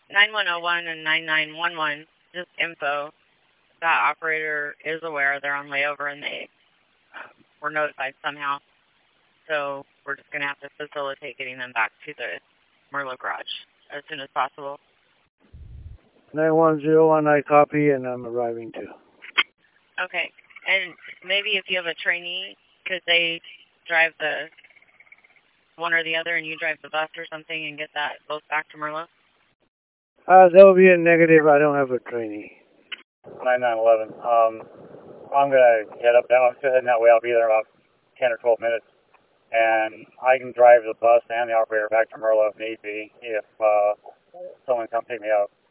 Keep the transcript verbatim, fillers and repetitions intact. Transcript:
nine one zero one and nine nine one one, just info. That operator is aware they're on layover and they were notified somehow. So we're just going to have to facilitate getting them back to the Merlot garage as soon as possible. nine one zero one, I copy, and I'm arriving too. Okay. And maybe if you have a trainee, could they drive the one or the other and you drive the bus or something and get that both back to Merlot? Uh, that will be a negative. I don't have a trainee. nine nine one one. Um, I'm going to head up now. And that way I'll be there in about ten or twelve minutes. And I can drive the bus and the operator back to Merlot if need be, if uh, someone come pick me up.